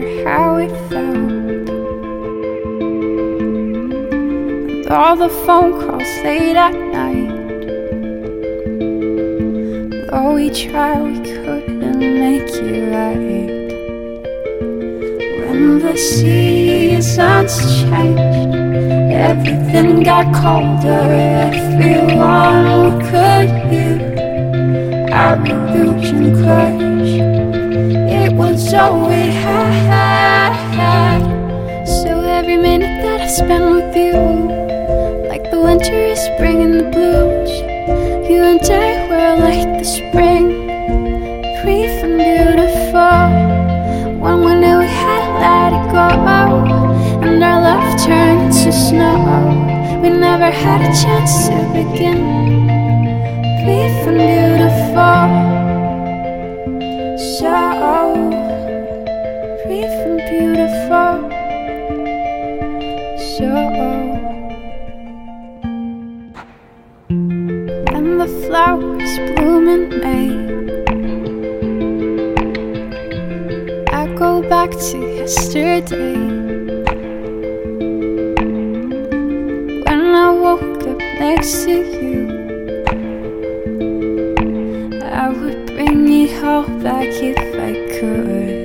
how it felt. And all the phone calls late at night, though we tried, we couldn't make it right. When the seasons changed, everything got colder. Everyone could hear our illusion crash. It was all we had. So every minute that I spent with you, like the winter is spring and the blues, you and I were like the spring, brief and beautiful. When we knew we had to let it go, and our love turned to snow. We never had a chance to begin, brief and beautiful. So brief and beautiful. So when the flowers bloom in May, I go back to yesterday, when I woke up next to you. I would bring it all back if I could,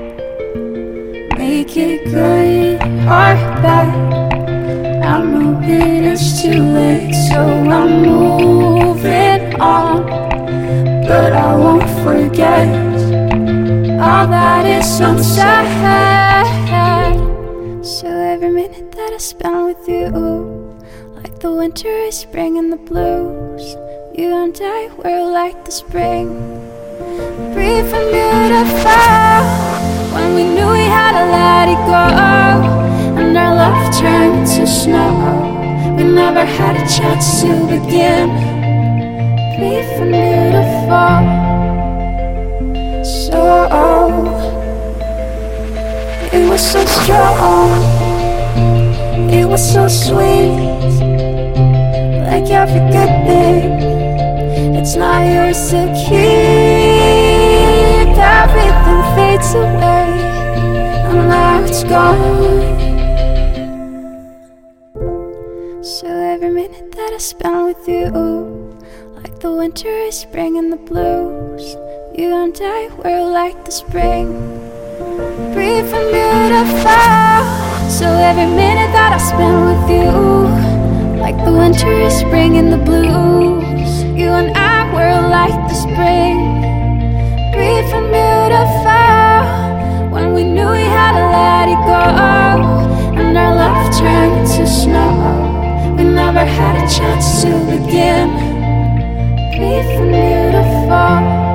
make it good or bad. I know it is too late, so I'm moving on, but I won't forget all that is unsaid. So every minute that I spend with you, like the winter is spring and the blues, you and I were like the spring, brief and beautiful. When we knew we had to let it go, and our love turned to snow. We never had a chance to begin, brief and beautiful. So it was so strong, it was so sweet, like every good thing, it's not yours to keep. Everything fades away, and now it's gone. So every minute that I spend with you, like the winter is spring and the blues, you and I were like the spring, brief and beautiful. So every minute that I spend with you, like the winter is spring and the blues, you and I were like the spring, brief and beautiful. When we knew we had to let it go, and our love turned to snow. We never had a chance to begin, brief and beautiful.